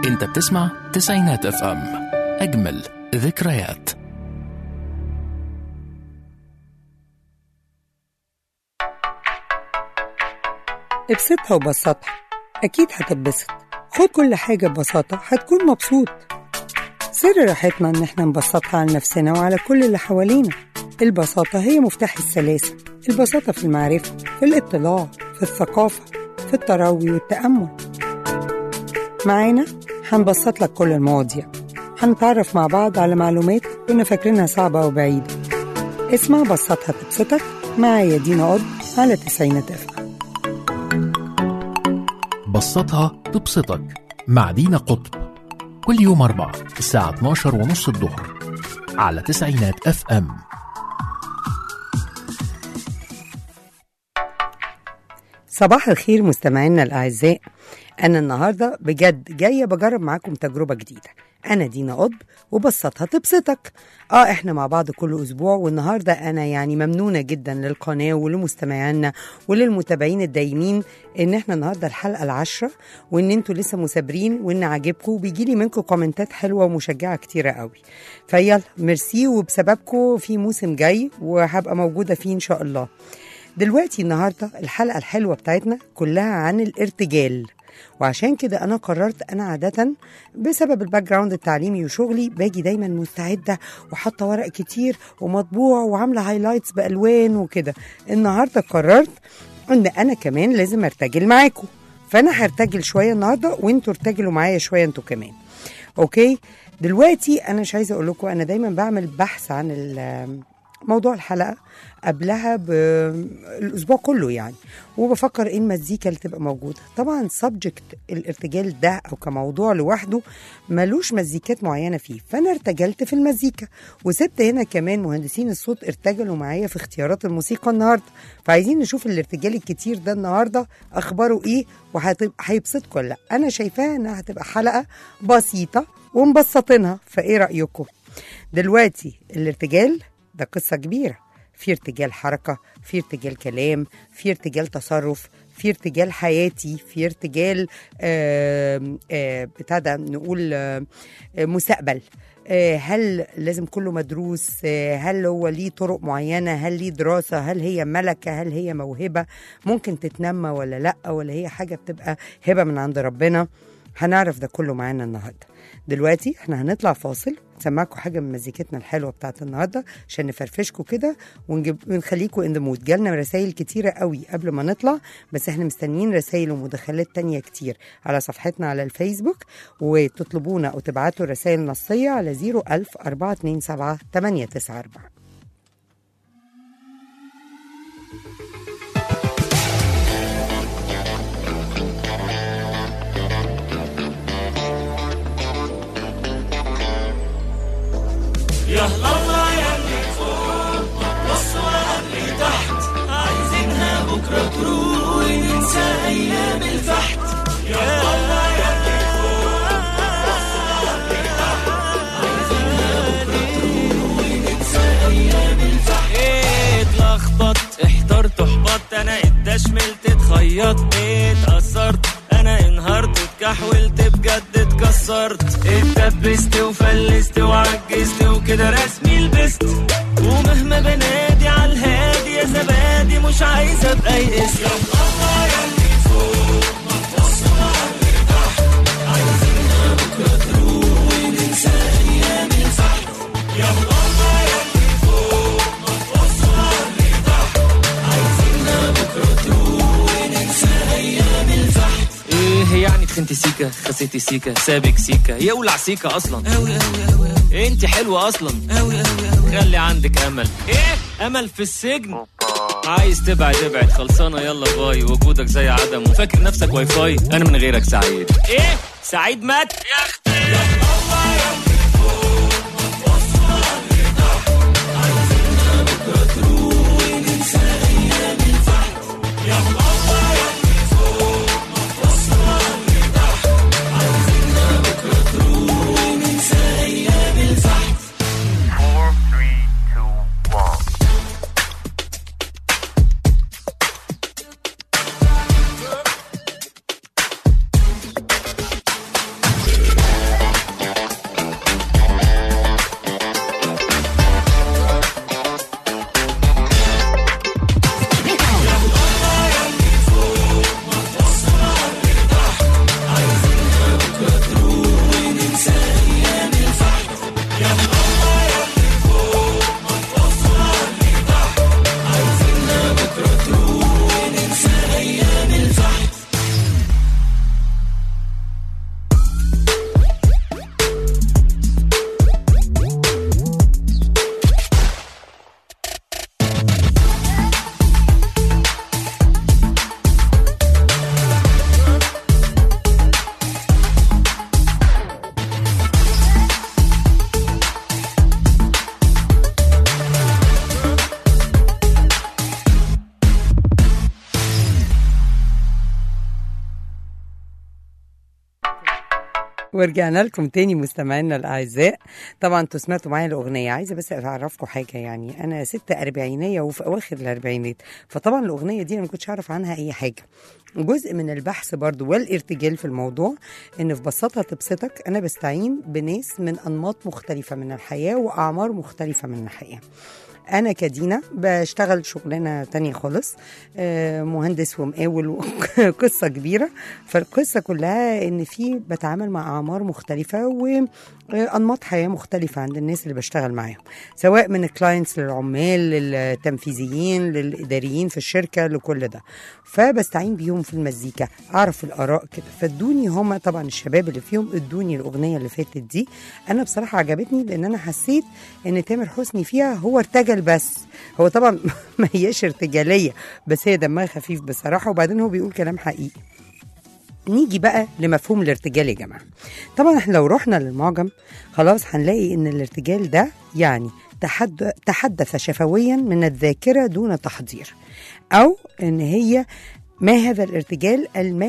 انت بتسمع تسعينات اف ام، اجمل ذكريات. ابسطها وبسطها، أكيد هتتبسط. خد كل حاجة ببساطة هتكون مبسوط. سر راحتنا إن احنا نبسطها على نفسنا وعلى كل اللي حوالينا. البساطة هي مفتاح السلاسة. البساطة في المعرفة، في الاطلاع، في الثقافة، في التروي والتأمل. معانا هنبسط لك كل المواضيع، هنتعرف مع بعض على معلومات كنا فاكرينها صعبة وبعيدة. اسمع بسطها تبسطك معايا دينا قطب على تسعينات اف ام. بسطها تبسطك مع دينا قطب، كل يوم 4 الساعة 12:30 الظهر على تسعينات اف ام. صباح الخير مستمعينا الأعزاء. أنا النهاردة بجد جاية بجرب معاكم تجربة جديدة. أنا دينا قطب وبسطها تبسطك. احنا مع بعض كل أسبوع، والنهاردة أنا يعني ممنونة جدا للقناة ولمستمعينا وللمتابعين الدايمين إن احنا النهاردة الحلقة 10، وإن انتوا لسه مثابرين وإن عاجبكم وبيجيلي منكم كومنتات حلوة ومشجعة كتيرة قوي. فيلا ميرسي، وبسببكم في موسم جاي وهبقى موجودة فيه إن شاء الله. دلوقتي النهاردة الحلقة الحلوة بتاعتنا كلها عن الارتجال، وعشان كده أنا قررت أنا عادة بسبب الباك جراوند التعليمي وشغلي باجي دايما مستعدة وحاطة ورق كتير ومطبوع وعاملة هايلايتس بألوان وكده. النهاردة قررت أن أنا كمان لازم أرتجل معاكم، فأنا هرتجل شوية النهاردة وانتوا ارتجلوا معايا شوية انتوا كمان. أوكي، دلوقتي أنا مش عايزة أقول لكم أنا دايما بعمل بحث عن موضوع الحلقة قبلها بالأسبوع كله يعني، وبفكر إيه المزيكا اللي تبقى موجودة. طبعا سبجكت الارتجال ده أو كموضوع لوحده ملوش مزيكات معينة فيه، فأنا ارتجلت في المزيكا وسبت هنا كمان مهندسين الصوت ارتجلوا معايا في اختيارات الموسيقى النهاردة. فعايزين نشوف الارتجال الكتير ده النهاردة أخباره إيه وهيبسطكم ولا لا. أنا شايفاها إنها هتبقى حلقة بسيطة ومبسطينها، فإيه رأيكم؟ دلوقتي الارتجال ده قصة كبيرة، في ارتجال حركة، في ارتجال كلام، في ارتجال تصرف، في ارتجال حياتي، في ارتجال بتاع ده نقول مستقبل. هل لازم كله مدروس؟ هل هو ليه طرق معينة؟ هل ليه دراسة؟ هل هي ملكة؟ هل هي موهبة ممكن تتنمى ولا لأ؟ ولا هي حاجة بتبقى هبة من عند ربنا؟ هنعرف ده كله معانا النهاردة. دلوقتي احنا هنطلع فاصل نسمعكم حاجة من مزيكتنا الحلوة بتاعت النهاردة عشان نفرفشكم كده ونخليكم ان ذا مود. جالنا رسائل كتيرة قوي قبل ما نطلع، بس احنا مستنيين رسائل ومداخلات تانية كتير على صفحتنا على الفيسبوك، وتطلبونا او تبعتوا رسائل نصية على 01000-427-894. يا الله يا اللي فوق بص واللي تحت، عايزينها بكرة تروح وننسى أيام الفحت. يا الله يا اللي فوق بص واللي تحت، عايزينها بكرة تروح وننسى أيام الفحت. اتلخبط احترت احبطت، أنا اتشملت اتخيطت اتأثرت، أنا انهارت اتكحولت بجد اتكسرت، اتدبست وفلست وعجزت وكده رسمي لبست، ومهما بنادي على الهادي يا زبادي مش عايزة ابقى يئس. يا الله يا اللي فوق ما تبص على اللي تحت، عايزينها بكرة تروح وننسى أيام الفحت. يا الله يا اللي فوق ما تبص على اللي تحت، عايزينها بكرة تروح وننسى أيام الفحت. ايه يعني تخنتي سيكا خسيتي سيكا سابك سيكا يولع سيكا اصلا اوي اوي اوي اوي. انت حلوه اصلا اوي اوي اوي. خلي عندك امل. ايه امل في السجن؟ عايز تبعد ابعد خلصانه يلا باي، وجودك زي عدم وفاكر نفسك واي فاي، انا من غيرك سعيد. ايه سعيد مات يا اختي. يا الله يا اللي فوق ما تبص على اللي تحت، عايزينها بكره تروح وننسى ايام الفحت. يا الله يا اللي فوق ما تبص على اللي تحت، عايزينها بكره تروح وننسى ايام الفحت. 4 3 2 1. ورجعنا لكم تاني مستمعينا الأعزاء. طبعا انتوا سمعتوا معايا الأغنية. عايزة بس أعرفكم حاجة، يعني أنا ست أربعينية وفي أواخر الأربعينات، فطبعا الأغنية دي أنا ما كنتش أعرف عنها أي حاجة. جزء من البحث برضو والارتجال في الموضوع إن في بساطة تبسطك أنا بستعين بناس من أنماط مختلفة من الحياة وأعمار مختلفة من الحياة. أنا كدينا بشتغل شغلانة تانية خالص، مهندس ومقاول وقصة كبيرة. فالقصة كلها إن في بتعامل مع أعمار مختلفة وأنماط حياة مختلفة عند الناس اللي بشتغل معاهم، سواء من الكلاينتس للعمال للتنفيذيين للإداريين في الشركة لكل ده. فبستعين بيهم في المزيكا، أعرف الآراء كده. فادوني هم طبعا الشباب اللي فيهم ادوني الأغنية اللي فاتت دي. أنا بصراحة عجبتني لأن أنا حسيت إن تامر حسني فيها هو ارتجل، بس هو طبعا ما هيش ارتجالية، بس هي دمها خفيف بصراحة، وبعدين هو بيقول كلام حقيقي. نيجي بقى لمفهوم الارتجال يا جماعة. طبعا احنا لو رحنا للمعجم خلاص هنلاقي ان الارتجال ده يعني تحدث شفويا من الذاكرة دون تحضير، او ان هي ما هذا الارتجال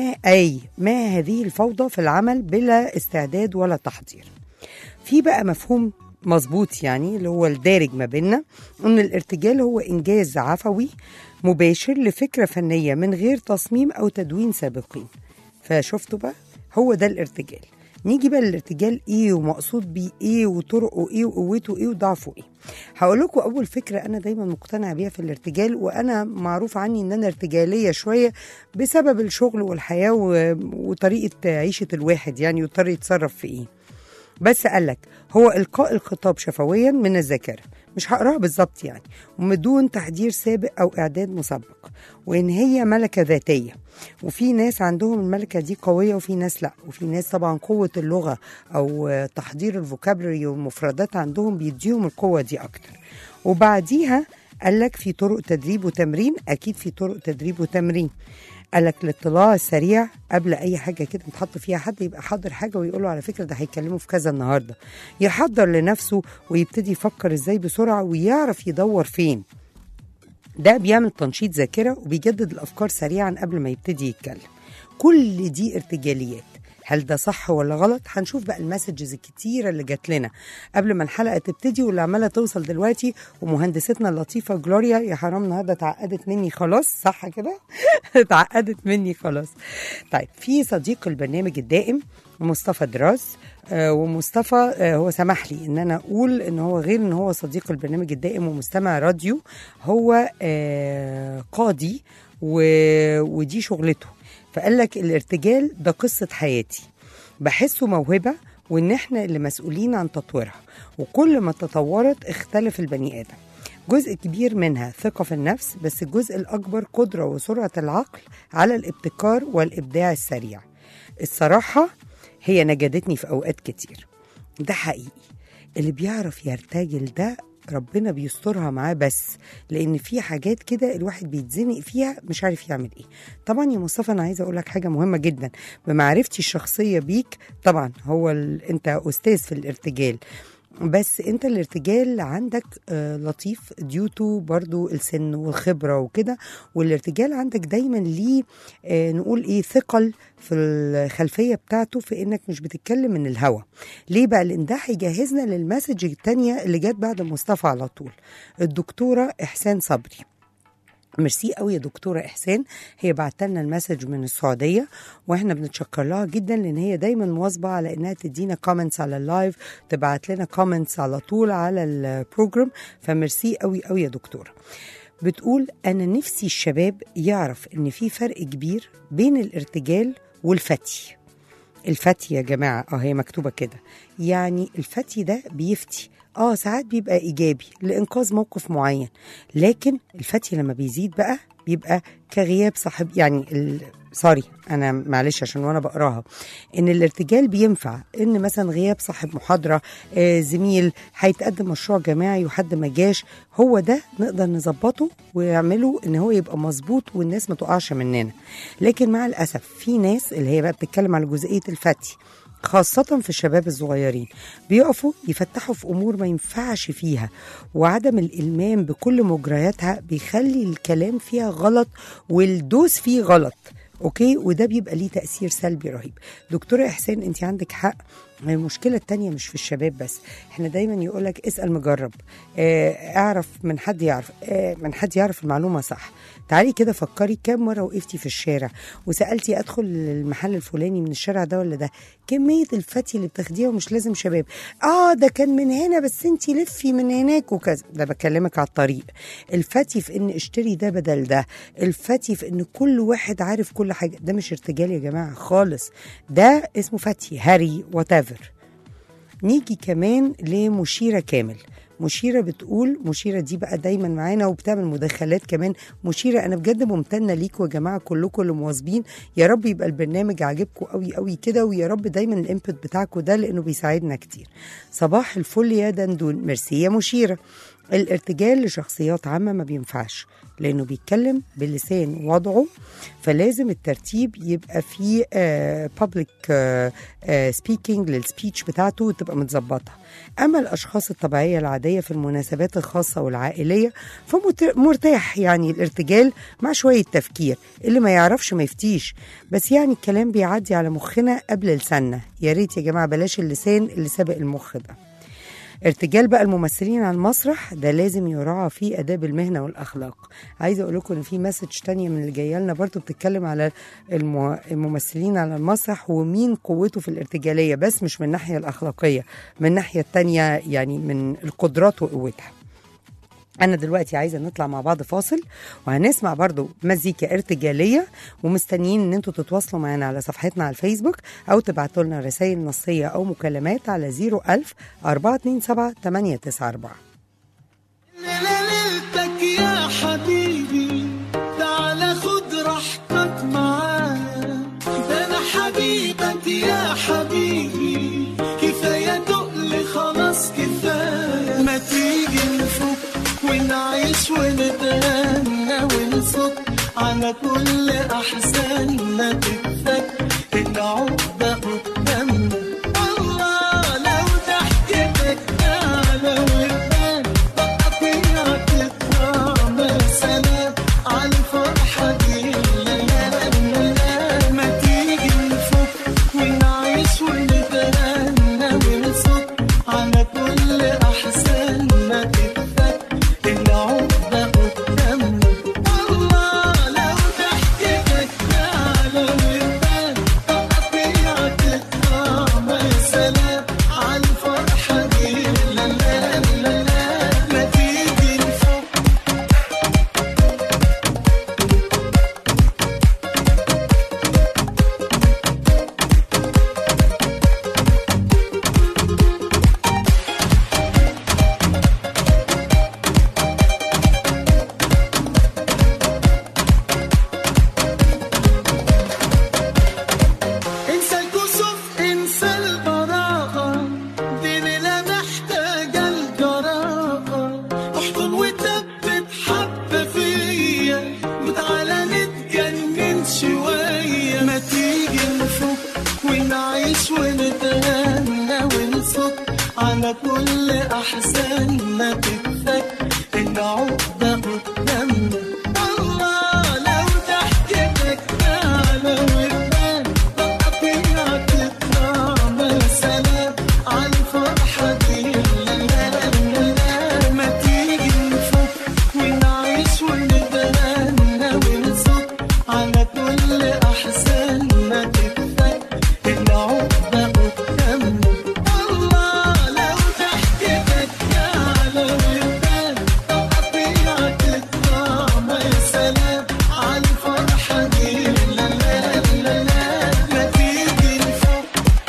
ما هذه الفوضى في العمل بلا استعداد ولا تحضير. في بقى مفهوم مظبوط يعني اللي هو الدارج ما بيننا، ان الارتجال هو انجاز عفوي مباشر لفكرة فنية من غير تصميم او تدوين سابقين. فشفتوا بقى هو ده الارتجال. نيجي بقى للارتجال ايه ومقصود بيه ايه وطرقه ايه وقوته ايه وضعفه ايه. هقول لكم اول فكره انا دايما مقتنعه بيها في الارتجال، وانا معروف عني ان انا ارتجاليه شويه بسبب الشغل والحياه وطريقه عيشه الواحد يعني ويضطر يتصرف في ايه. بس قالك هو إلقاء الخطاب شفويا من الذاكرة، مش هقراها بالظبط يعني، ومدون تحضير سابق أو إعداد مسبق، وإن هي ملكة ذاتية. وفي ناس عندهم الملكة دي قوية وفي ناس لا، وفي ناس طبعا قوة اللغة أو تحضير الفوكابلري والمفردات عندهم بيديهم القوة دي أكتر. وبعديها قالك في طرق تدريب وتمرين، أكيد في طرق تدريب وتمرين. قالك الاطلاع السريع قبل اي حاجه كده نتحط فيها حد يبقى حاضر حاجه ويقوله على فكره ده هيتكلموا في كذا النهارده، يحضر لنفسه ويبتدي يفكر ازاي بسرعه ويعرف يدور فين. ده بيعمل تنشيط ذاكره وبيجدد الافكار سريعا قبل ما يبتدي يتكلم. كل دي ارتجاليات. هل ده صح ولا غلط؟ هنشوف بقى المسجز الكتيرة اللي جات لنا قبل ما الحلقة تبتدي واللي عمالة توصل دلوقتي. ومهندستنا اللطيفة جلوريا، يا حرام النهاردة اتعقدت مني خلاص، صح كده؟ اتعقدت مني خلاص. طيب في صديق البرنامج الدائم مصطفى دراز، ومصطفى هو سمح لي ان انا اقول ان هو غير ان هو صديق البرنامج الدائم ومستمع راديو، هو قاضي ودي شغلته. فقال لك الارتجال ده قصة حياتي، بحسه موهبة وإن إحنا اللي مسؤولين عن تطويرها، وكل ما تطورت اختلف البني آدم. جزء كبير منها ثقة في النفس، بس الجزء الأكبر قدرة وسرعة العقل على الابتكار والإبداع السريع. الصراحة هي نجدتني في أوقات كتير، ده حقيقي. اللي بيعرف يرتجل ده ربنا بيسترها معاه، بس لان في حاجات كده الواحد بيتزنق فيها مش عارف يعمل ايه. طبعا يا مصطفى انا عايزه اقول لك حاجه مهمه جدا بمعرفتي الشخصيه بيك. طبعا هو انت استاذ في الارتجال، بس انت الارتجال عندك لطيف ديوتو برضو السن والخبرة وكده، والارتجال عندك دايما ليه نقول ايه ثقل في الخلفية بتاعته، في انك مش بتتكلم من الهوا. ليه بقى؟ لان ده هيجهزنا للمسج التانية اللي جات بعد مصطفى على طول، الدكتورة إحسان صبري. ميرسي قوي يا دكتورة إحسان، هي بعت لنا المسج من السعودية واحنا بنتشكر لها جدا لان هي دايما مواظبة على انها تدينا كومنتس على اللايف، تبعت لنا كومنتس على طول على البروجرام. فميرسي قوي قوي يا دكتورة. بتقول انا نفسي الشباب يعرف ان في فرق كبير بين الارتجال والفتي. الفتي يا جماعة هي مكتوبة كده، يعني الفتي ده بيفتي ساعات بيبقى إيجابي لإنقاذ موقف معين، لكن الفتي لما بيزيد بقى بيبقى كغياب صاحب، يعني سوري أنا معلش عشان وأنا بقراها، إن الارتجال بينفع إن مثلا غياب صاحب محاضرة، زميل هيتقدم مشروع جماعي وحد ما جاش، هو ده نقدر نظبطه ويعمله إن هو يبقى مظبوط والناس ما تقعش مننا. لكن مع الأسف في ناس اللي هي بقى بتتكلم على جزئية الفتي خاصة في الشباب الصغيرين، بيقفوا يفتحوا في أمور ما ينفعش فيها، وعدم الإلمام بكل مجرياتها بيخلي الكلام فيها غلط والدوس فيه غلط. اوكي، وده بيبقى ليه تأثير سلبي رهيب. دكتورة إحسان انت عندك حق، المشكلة التانية مش في الشباب بس، احنا دايما يقولك اسأل مجرب، اعرف من حد يعرف، من حد يعرف المعلومة صح. تعالي كده فكري كم مرة وقفتي في الشارع وسألتي ادخل المحل الفلاني من الشارع ده ولا ده، كمية الفتي اللي بتاخديها، ومش لازم شباب، ده كان من هنا بس انتي لفي من هناك وكذا، ده بكلمك على الطريق. الفتي في ان اشتري ده بدل ده، الفتي في ان كل واحد عارف كل حاجة، ده مش ارتجال يا جماعة خالص، ده اسمه فتي هري whatever. نيجي كمان لمشيرة كامل. مشيرة بتقول، مشيرة دي بقى دايما معانا وبتعمل مداخلات كمان. مشيرة انا بجد ممتنة ليكوا يا جماعة كلكم اللي مواظبين، يا رب يبقى البرنامج عاجبكم قوي قوي كده، ويا رب دايما الانبوت بتاعكم ده لانه بيساعدنا كتير. صباح الفل يا دندون. ميرسي يا مشيرة. الارتجال لشخصيات عامة ما بينفعش لأنه بيتكلم بلسان وضعه، فلازم الترتيب يبقى فيه public speaking للسبيتش بتاعته تبقى متظبطة. أما الأشخاص الطبيعية العادية في المناسبات الخاصة والعائلية فمرتاح يعني الارتجال مع شوية تفكير، اللي ما يعرفش ما يفتيش، بس يعني الكلام بيعدي على مخنا قبل لساننا. يا ريت يا جماعة بلاش اللسان اللي سابق المخ ده. ارتجال بقى الممثلين على المسرح ده لازم يراعى فيه آداب المهنة والأخلاق. عايزة أقول لكم إن في مسج تانية من اللي جايه لنا برضو بتتكلم على الممثلين على المسرح ومين قوته في الارتجالية، بس مش من الناحية الأخلاقية، من الناحية التانية يعني من القدرات وقوتها. أنا دلوقتي عايزة نطلع مع بعض فاصل، وهنسمع برضو مزيكا ارتجالية، ومستنيين ان انتوا تتواصلوا معنا على صفحتنا على الفيسبوك او تبعتوا لنا رسائل نصية او مكالمات على 01000 427 894. ليلتك يا حبيبي تعال خد راحتك معايا، ده انا حبيبك يا حبيبي، كفاية تقل خلاص كفاية، ما تيجي نفك ونعيش ونتهنى ونصد على كل أحزاننا، تتفك العقدة قدامنا. الله لو ضحكتك تعالى وبان تقطيع تترامى، سلام على الفرحة دي. لا لا لا لا ما تيجي نفك ونعيش ونتهنى ونصد على كل أحزاننا، تتفك العقدة قدامنا. الله لو ضحكتك تعالى وبان تقطيع تترامى، سلام على الفرحة دي. لا لا لا لا ما تيجي نفك. انسى الكسوف انسى البراءة، دي ليلة محتاجة الجراءة، احضن وثبت حبة فيا وتعالى نتجنن شوية، ما تيجي نفك ونعيش ونتهنى ونصد على كل أحزاننا، تتفك العقدة قدامنا. الله لو ضحكتك تعالى وبان تقطيع تترامى، سلام على الفرحة دي. لا لا لا لا ما تيجي نفك ونعيش ونتهنى ونصد على كل أحزاننا، تتفك العقدة قدامنا. الله لو ضحكتك تعالى وبان تقطيع تترامى، سلام على الفرحة دي. لا لا لا لا ما تيجي نفك.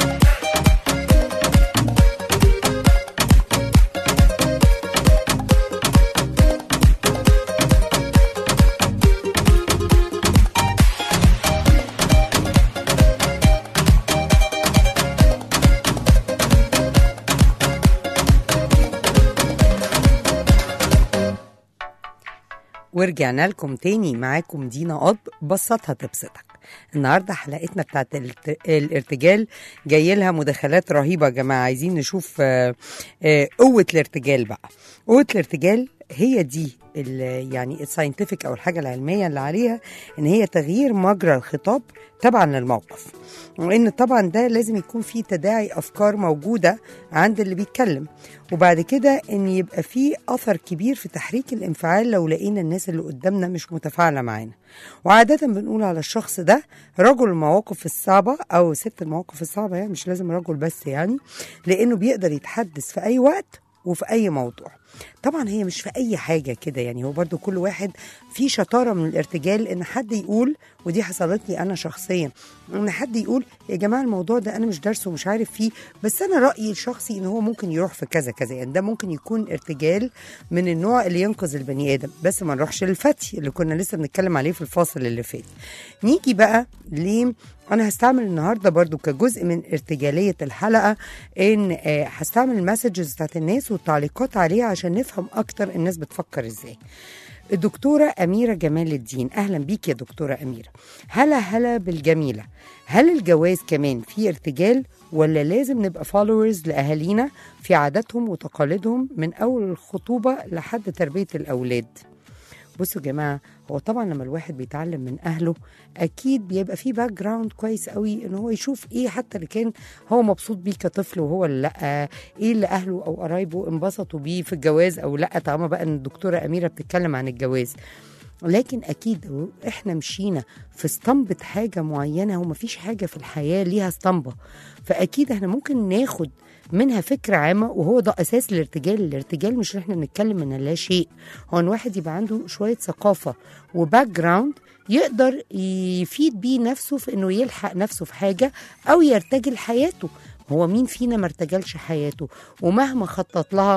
ورجعنا لكم تاني، معاكم دينا قطب، بسطها تبسطك. النهاردة حلقتنا بتاعت الارتجال جاي لها مداخلات رهيبة يا جماعة. عايزين نشوف قوة الارتجال بقى. قوة الارتجال هي دي يعني الساينتفك او الحاجه العلميه اللي عليها، ان هي تغيير مجرى الخطاب تبعا للموقف، وان طبعا ده لازم يكون فيه تداعي افكار موجوده عند اللي بيتكلم، وبعد كده ان يبقى فيه اثر كبير في تحريك الانفعال لو لقينا الناس اللي قدامنا مش متفاعله معانا. وعاده بنقول على الشخص ده رجل المواقف الصعبه او ست المواقف الصعبه، يعني مش لازم رجل بس، يعني لانه بيقدر يتحدث في اي وقت وفي اي موضوع. طبعا هي مش في اي حاجه كده، يعني هو برضو كل واحد في شطاره من الارتجال، ان حد يقول، ودي حصلت لي انا شخصيا، ان حد يقول يا جماعه الموضوع ده انا مش دارسه ومش عارف فيه، بس انا رايي الشخصي ان هو ممكن يروح في كذا كذا. يعني ده ممكن يكون ارتجال من النوع اللي ينقذ البني ادم، بس ما نروحش للفتي اللي كنا لسه بنتكلم عليه في الفاصل اللي فات. نيجي بقى ليه أنا هستعمل النهاردة برضو كجزء من ارتجالية الحلقة، إن هستعمل المسجز بتاعت الناس والتعليقات عليها عشان نفهم أكتر الناس بتفكر إزاي. الدكتورة أميرة جمال الدين، أهلا بيك يا دكتورة أميرة. هلا بالجميلة. هل الجواز كمان فيه ارتجال، ولا لازم نبقى فولورز لأهالينا في عاداتهم وتقاليدهم من أول الخطوبة لحد تربية الأولاد؟ بصوا يا جماعه، هو طبعا لما الواحد بيتعلم من اهله اكيد بيبقى فيه باك جراوند كويس قوي، ان هو يشوف ايه حتى اللي كان هو مبسوط بيه كطفل وهو اللي لا، ايه اللي اهله او قرايبه انبسطوا بيه في الجواز او لا، طالما بقى ان الدكتوره اميره بتتكلم عن الجواز. لكن اكيد احنا مشينا في اسطمبة حاجه معينه، ومفيش حاجه في الحياه ليها اسطمبه، فاكيد احنا ممكن ناخد منها فكرة عامة، وهو ده أساس الارتجال. الارتجال مش احنا بنتكلم من لا شيء، هو ان واحد يبقى عنده شوية ثقافة وباك جراوند يقدر يفيد بيه نفسه في انه يلحق نفسه في حاجة او يرتجل حياته. هو مين فينا ما ارتجلش حياته؟ ومهما خطط لها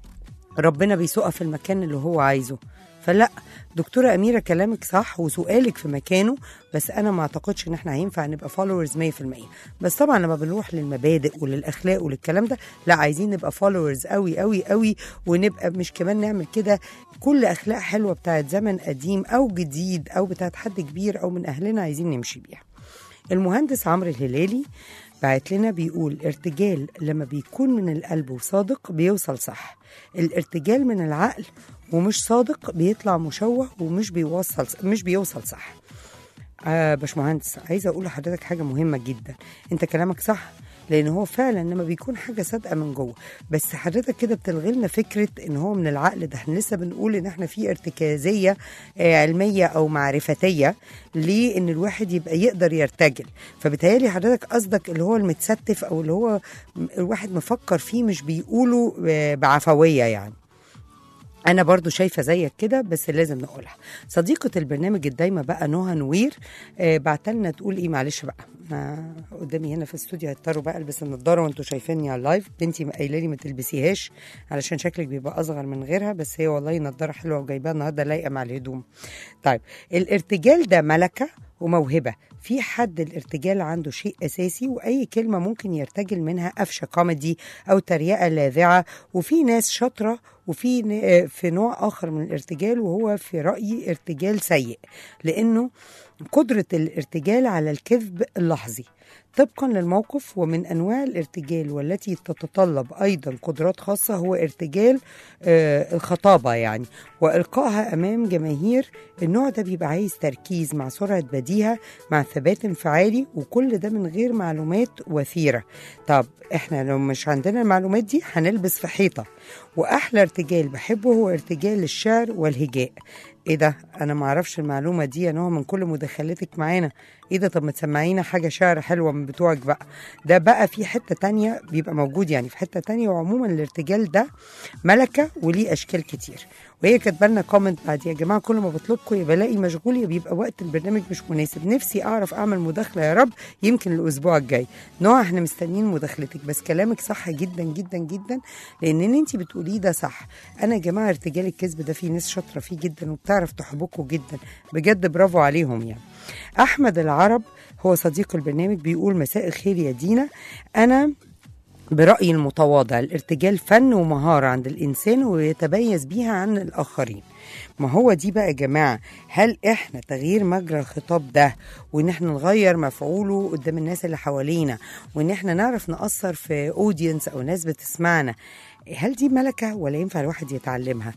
ربنا بيسوقها في المكان اللي هو عايزه. فلا دكتورة أميرة كلامك صح وسؤالك في مكانه، بس أنا ما أعتقدش إن إحنا هينفع نبقى فولورز 100%. بس طبعا لما بنروح للمبادئ وللأخلاق وللكلام ده، لا عايزين نبقى فولورز قوي قوي قوي، ونبقى مش كمان نعمل كده كل أخلاق حلوة بتاعت زمن قديم أو جديد أو بتاعت حد كبير أو من أهلنا عايزين نمشي بيها. المهندس عمرو الهلالي بعت لنا بيقول ارتجال لما بيكون من القلب وصادق بيوصل صح، الارتجال من العقل ومش صادق بيطلع مشوه ومش بيوصل صح. باشمهندس عايزه اقول لحضرتك حاجه مهمه جدا، انت كلامك صح، لان هو فعلا لما بيكون حاجه صادقه من جوه، بس حضرتك كده بتلغي لنا فكره ان هو من العقل. ده احنا لسه بنقول ان احنا في ارتكازيه علميه او معرفتيه لان الواحد يبقى يقدر يرتجل. فبالتالي حضرتك قصدك اللي هو المتستف او اللي هو الواحد مفكر فيه، مش بيقوله بعفويه. يعني أنا برضو شايفة زيك كده، بس لازم نقولها. صديقة البرنامج الدايمة بقى نهى نوير بعتلنا تقول إيه، معلش بقى قدامي هنا في الاستوديو هيضطروا بقى ألبس النضارة وانتوا شايفيني على اللايف. بنتي قايله لي ما تلبسيهاش علشان شكلك بيبقى أصغر من غيرها، بس هي والله نضارة حلوة وجايباها النهارده لايقة مع الهدوم. طيب الارتجال ده ملكة وموهبة. في حد الارتجال عنده شيء أساسي، وأي كلمة ممكن يرتجل منها قفشة كوميدي أو تريقة لاذعة. وفي ناس شاطرة في نوع آخر من الارتجال، وهو في رأيي ارتجال سيء، لأنه قدرة الارتجال على الكذب اللحظي طبقا للموقف. ومن أنواع الارتجال والتي تتطلب أيضا قدرات خاصة هو ارتجال الخطابة، يعني وإلقائها أمام جماهير. النوع ده بيبقى عايز تركيز مع سرعة بديهة مع ثبات انفعالي، وكل ده من غير معلومات وثيرة. طب احنا لو مش عندنا المعلومات دي هنلبس في حيطة. وأحلى ارتجال بحبه هو ارتجال الشعر والهجاء. ايه ده، انا ما اعرفش المعلومه دي يا نوع من كل مداخلتك معانا. ايه ده، طب ما تسمعينا حاجه شعر حلوه من بتوعك بقى. ده بقى في حته تانية بيبقى موجود، يعني في حته تانية. وعموما الارتجال ده ملكه وليه اشكال كتير. وهي كاتبه لنا كومنت بعد، يا جماعه كل ما بطلبكم يبقى بلاقي مشغول، يبقى وقت البرنامج مش مناسب. نفسي اعرف اعمل مداخله يا رب، يمكن الاسبوع الجاي. نوع احنا مستنيين مداخلتك، بس كلامك صح جدا جدا جدا، لان انت بتقوليه ده صح. انا يا جماعه ارتجال الكذب ده في ناس شاطره فيه جدا وبتعرف تحبكوا جدا بجد، برافو عليهم يعني. احمد العرب هو صديق البرنامج بيقول مساء الخير يا دينا، انا برأيي المتواضع الارتجال فن ومهارة عند الإنسان ويتميز بيها عن الآخرين. ما هو دي بقى يا جماعة، هل إحنا تغيير مجرى الخطاب ده، وإن إحنا نغير مفعوله قدام الناس اللي حوالينا، وإن إحنا نعرف نأثر في أودينس أو ناس بتسمعنا، هل دي ملكة ولا ينفع الواحد يتعلمها؟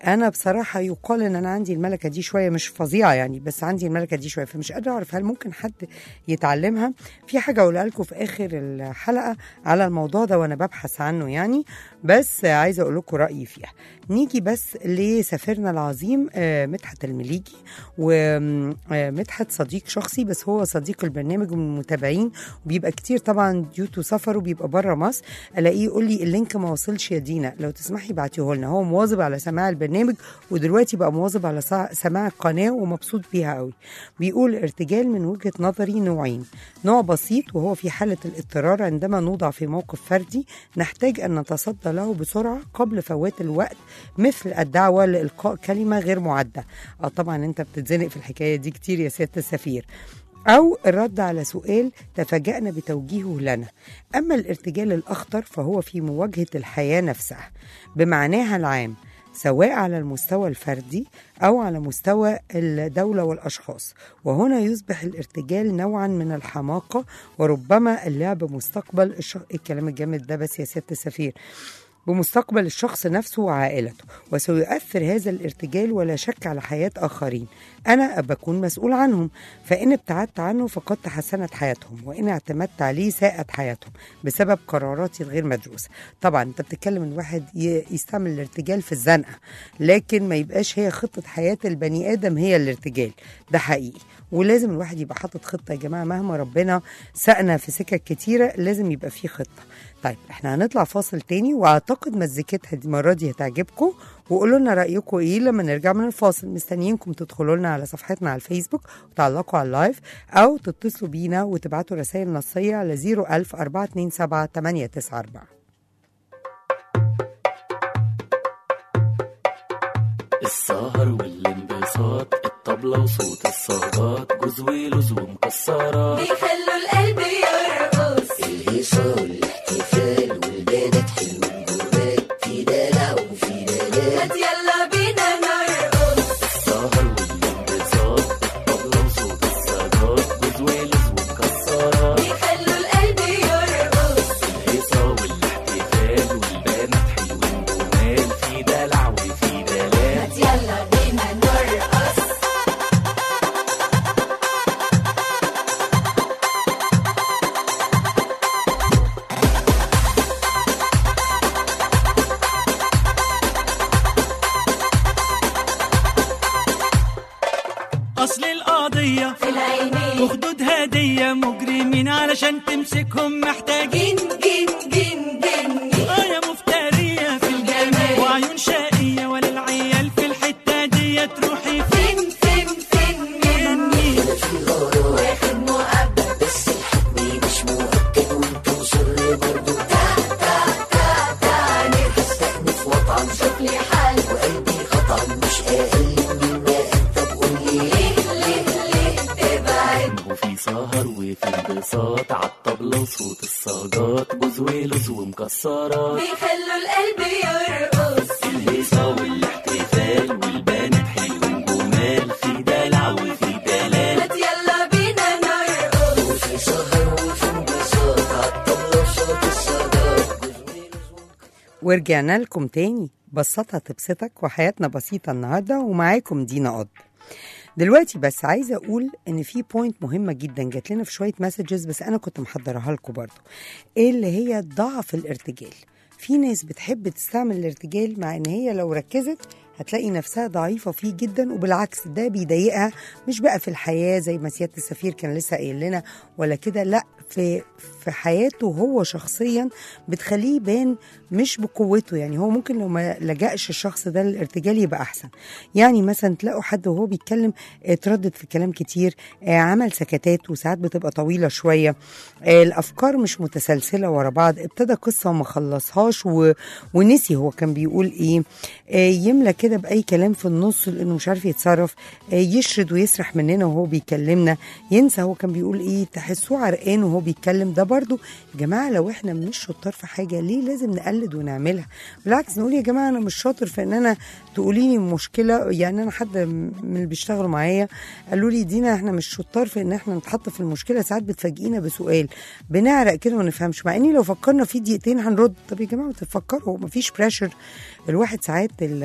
انا بصراحه يقال ان انا عندي الملكه دي شويه، مش فظيعه يعني، بس عندي الملكه دي شويه، فمش قادره اعرف هل ممكن حد يتعلمها. في حاجه اقولها لكم في اخر الحلقه على الموضوع ده وانا ببحث عنه يعني، بس عايزه اقول لكم رايي فيها. نيجي بس لسفيرنا العظيم مدحت المليجي. ومدحت صديق شخصي، بس هو صديق البرنامج ومن المتابعين، وبيبقى كتير طبعا ديوتو سفر وبيبقى بره مصر. الاقيه يقول لي اللينك ما وصلش يا دينا، لو تسمحي بعتيه لنا. هو مواظب على سماع البرنامج، ودلوقتي بقى مواظب على سماع القناه ومبسوط بيها قوي. بيقول الارتجال من وجهه نظري نوعين: نوع بسيط وهو في حاله الاضطرار عندما نوضع في موقف فردي نحتاج ان نتصدى له بسرعه قبل فوات الوقت، مثل الدعوه لالقاء كلمه غير معده. طبعا انت بتتزنق في الحكايه دي كتير يا سياده السفير. أو الرد على سؤال تفاجأنا بتوجيهه لنا. أما الارتجال الأخطر فهو في مواجهة الحياة نفسها بمعناها العام، سواء على المستوى الفردي أو على مستوى الدولة والأشخاص. وهنا يصبح الارتجال نوعا من الحماقة، وربما اللعب مستقبل الكلام الجامد ده بس يا سيادة السفير، بمستقبل الشخص نفسه وعائلته. وسيؤثر هذا الارتجال ولا شك على حياة آخرين أنا بكون مسؤول عنهم، فإن ابتعدت عنه فقد تحسنت حياتهم، وإن اعتمدت عليه ساءت حياتهم بسبب قراراتي الغير مدروسة. طبعا أنت بتتكلم إن واحد يستعمل الارتجال في الزنقة، لكن ما يبقاش هي خطة حياة البني آدم هي الارتجال، ده حقيقي. ولازم الواحد يبقى حاطط خطة يا جماعة، مهما ربنا سقنا في سكك كتيرة لازم يبقى فيه خطة. طيب احنا هنطلع فاصل تاني، واعتقد مزيكتها دي المرة دي هتعجبكم، وقولوا لنا رأيكم ايه لما نرجع من الفاصل. مستنيينكم تدخلوا لنا على صفحتنا على الفيسبوك وتعلقوا على اللايف، او تتصلوا بينا وتبعتوا رسائل نصية على 010427894. السهر والانبساط، الطبلة وصوت الصاجات، جوز ولوز ومكسرات بيخلوا القلب يرقص، الهيصة والاحتفال والبنات حلوين جوات، في دلع وفي دلال، يلا بينا نرقص. السهر والانبساط، الطبلة وصوت الصاجات، جوز ولوز ومكسرات بيخلوا القلب يرقص، الهيصة والاحتفال والبنات حلوين جمال، في دلع وفي دلال، يلا بينا نرقص. أصل القضية في العينين وخدود هدية، مجرمين علشان تمسكهم محتاجين جن جن جن يا مفترية في الجمال، وعيون شقية ولا العيال في الحتة دي تروحي فين فين فين مني، واخد مؤبد بس الحكم مش مؤكد وانت مصر برضو. تعالي هستأنف وطعم شوف لي حل، وقلبي قطعا مش أقل مما أنت بقولي. ليه تبعد. وفي سهر وفي انبساط، عالطبلة وصوت الصاجات، جوز ولوز ومكسرات بيخلوا القلب يرقص، الهيصة والاحتفال والبنات حلوين جمال، في دلع وفي دلال، يلا بينا نرقص. وفي سهر وفي انبساط، عالطبلة وصوت الصاجات. ورجعنا لكم تاني، بسطها تبسطك وحياتنا بسيطة النهاردة، ومعاكم دينا قض. دلوقتي بس عايزة أقول إن في بوينت مهمة جدا جات لنا في شوية مسجز، بس أنا كنت محضرها لكم برضو، اللي هي ضعف الارتجال. في ناس بتحب تستعمل الارتجال مع إن هي لو ركزت هتلاقي نفسها ضعيفة فيه جدا، وبالعكس ده بيضايقها، مش بقى في الحياة زي ما سيادة السفير كان لسه قايل لنا ولا كده، لا في حياته هو شخصيا بتخليه يبان مش بقوته. يعني هو ممكن لو ما لجأش الشخص ده للارتجال يبقى أحسن. يعني مثلا تلاقوا حد وهو بيتكلم تردد في كلام كتير، عمل سكتات وساعات بتبقى طويلة شوية، الأفكار مش متسلسلة ورا بعض، ابتدى قصة وما خلصهاش ونسي هو كان بيقول إيه، يملى كده بأي كلام في النص لأنه مش عارف يتصرف، يشرد ويسرح مننا وهو بيكلمنا، ينسى هو كان بيقول إيه، تحسوه عرقان وهو بيتكلم. ده برضو يا جماعة لو احنا مش شطار في حاجة ليه لازم نقلد ونعملها؟ بالعكس نقول يا جماعة أنا مش شاطر في إن أنا تقوليني مشكلة. يعني أنا حد من اللي بيشتغلوا معايا قالوا لي دينا احنا مش شطار في إن احنا نتحط في المشكلة، ساعات بتفاجئينا بسؤال بنعرق كده وما نفهمش، مع إني لو فكرنا فيه دقيقتين هنرد. طب يا جماعة تفكروا، مفيش بريشر. الواحد ساعات المنظومة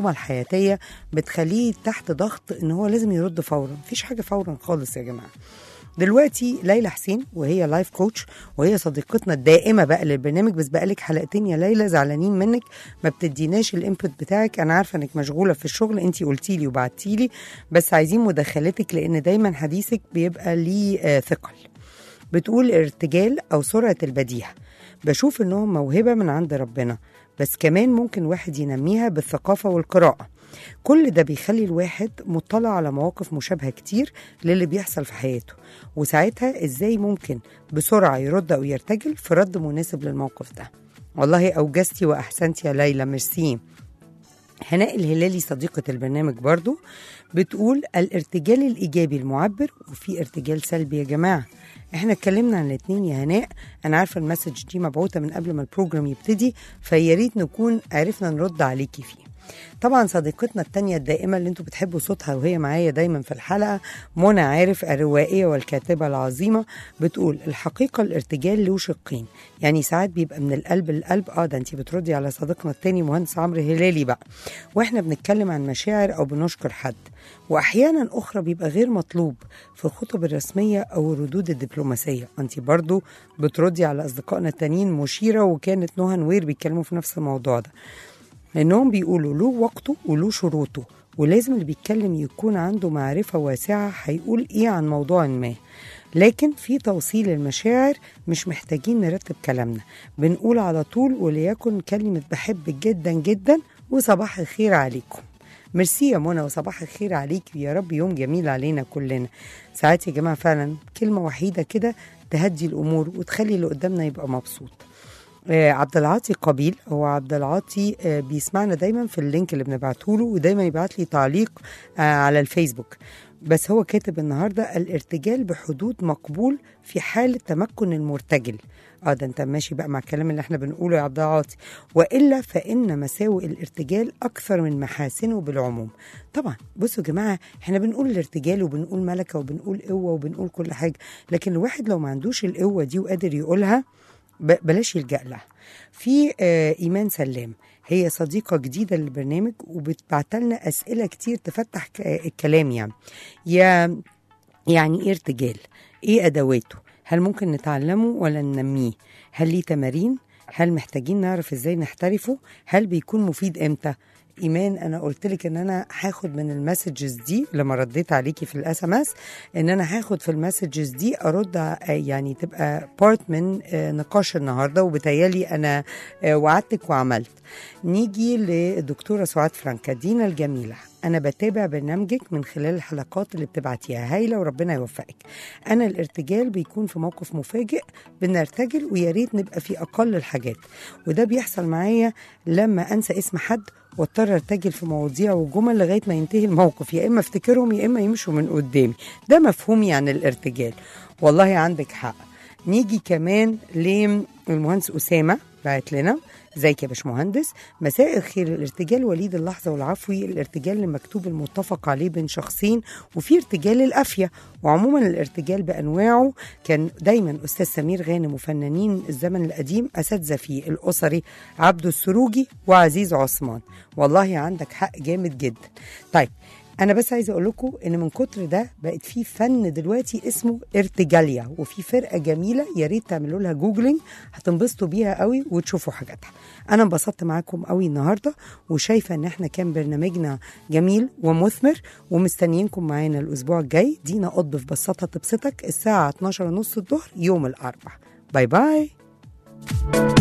الصدمة الحياتية بتخليه تحت ضغط ان هو لازم يرد فورا. مفيش حاجة فورا خالص يا جماعة. دلوقتي ليلى حسين وهي لايف كوتش وهي صديقتنا الدائمه بقى للبرنامج، بس بقالك حلقتين يا ليلى زعلانين منك ما بتديناش الانبوت بتاعك. انا عارفه انك مشغوله في الشغل، انتي قلتي لي وبعتي لي، بس عايزين مداخلتك لان دايما حديثك بيبقى ليه ثقل. بتقول ارتجال او سرعه البديهه، بشوف انهم موهبه من عند ربنا، بس كمان ممكن واحد ينميها بالثقافه والقراءه. كل ده بيخلي الواحد مطلع على مواقف مشابهة كتير للي بيحصل في حياته، وساعتها ازاي ممكن بسرعة يرد أو يرتجل في رد مناسب للموقف ده. والله أوجزتي وأحسنتي يا ليلى، ميرسي. هناء الهلالي صديقة البرنامج برضو بتقول الارتجال الإيجابي المعبر، وفي ارتجال سلبي يا جماعة. احنا اتكلمنا عن الاتنين يا هناء، انا عارفة المسج دي مبعوثة من قبل ما البروجرام يبتدي، فياريت نكون عرفنا نرد عليكي فيه. طبعا صديقتنا التانية الدائمة اللي انتوا بتحبوا صوتها وهي معايا دايما في الحلقة، منى عارف الروائية والكاتبة العظيمة، بتقول الحقيقة الارتجال له شقين، يعني ساعات بيبقى من القلب للقلب. ده انتي بتردي على صديقنا التاني مهندس عمرو هلالي بقى، واحنا بنتكلم عن مشاعر او بنشكر حد، واحيانا اخرى بيبقى غير مطلوب في الخطب الرسمية او الردود الدبلوماسية. انتي برضو بتردي على اصدقائنا التانيين مشيرة وكانت نهى نوير بيتكلموا في نفس الموضوع ده، لأنهم بيقولوا له وقته وله شروطه، ولازم اللي بيتكلم يكون عنده معرفة واسعة هيقول إيه عن موضوع ما. لكن في توصيل المشاعر مش محتاجين نرتب كلامنا، بنقول على طول وليكن كلمة بحبك جدا جدا وصباح الخير عليكم. ميرسي يا منى وصباح الخير عليك، ويا رب يوم جميل علينا كلنا. ساعات يا جماعة فعلا كلمة وحيدة كده تهدي الأمور وتخلي اللي قدامنا يبقى مبسوط. عبد العاطي قبيل، هو عبد العاطي بيسمعنا دايما في اللينك اللي بنبعته له، ودايما يبعت لي تعليق على الفيسبوك، بس هو كاتب النهارده الارتجال بحدود مقبول في حالة تمكن المرتجل. ده انت ماشي بقى مع الكلام اللي احنا بنقوله يا عبد العاطي، والا فان مساوئ الارتجال اكثر من محاسنه بالعموم. طبعا بصوا يا جماعه، احنا بنقول الارتجال وبنقول ملكه وبنقول قوه وبنقول كل حاجه، لكن الواحد لو ما عندوش القوه دي وقادر يقولها بلاش يلجأ لها. في إيمان سلام، هي صديقة جديدة للبرنامج وبتبعت لنا أسئلة كتير تفتح الكلام. يعني إيه ارتجال؟ إيه أدواته؟ هل ممكن نتعلمه ولا ننميه؟ هل ليه تمارين؟ هل محتاجين نعرف إزاي نحترفه؟ هل بيكون مفيد إمتى؟ إيمان، أنا قلت لك إن أنا هاخد من المسجز دي لما رديت عليكي في الSMS، إن أنا هاخد في المسجز دي أرد، يعني تبقى بارت من نقاش النهاردة، وبتهيالي أنا وعدتك وعملت. نيجي للدكتورة سعاد فرانكا. دينا الجميلة، أنا بتابع برنامجك من خلال الحلقات اللي بتبعتيها، هايلة وربنا يوفقك. أنا الارتجال بيكون في موقف مفاجئ بنرتجل، وياريت نبقى في أقل الحاجات، وده بيحصل معايا لما أنسى اسم حد واضطر ارتجل في مواضيع وجمل لغايه ما ينتهي الموقف، يا اما افتكرهم يا اما يمشوا من قدامي. ده مفهومي عن الارتجال. والله عندك حق. نيجي كمان للمهندس اسامه بعت لنا، ازيك يا باشمهندس، مساء الخير. الارتجال وليد اللحظه والعفوي، الارتجال المكتوب المتفق عليه بين شخصين، وفي ارتجال القافيه، وعموما الارتجال بانواعه. كان دايما استاذ سمير غانم وفنانين الزمن القديم اساتذه فيه، الاسري عبده السروجي وعزيز عثمان. والله عندك حق جامد جدا. طيب انا بس عايزه اقول لكم ان من كتر ده بقت في فن دلوقتي اسمه ارتجاليا، وفي فرقه جميله يا ريت تعملوا لها جوجلينج، هتنبسطوا بيها قوي وتشوفوا حاجاتها. انا انبسطت معاكم قوي النهارده، وشايفه ان احنا كان برنامجنا جميل ومثمر، ومستنيينكم معانا الاسبوع الجاي. دينا قطب في بسطها تبسطك الساعه 12:30 الظهر يوم الاربعاء. باي باي.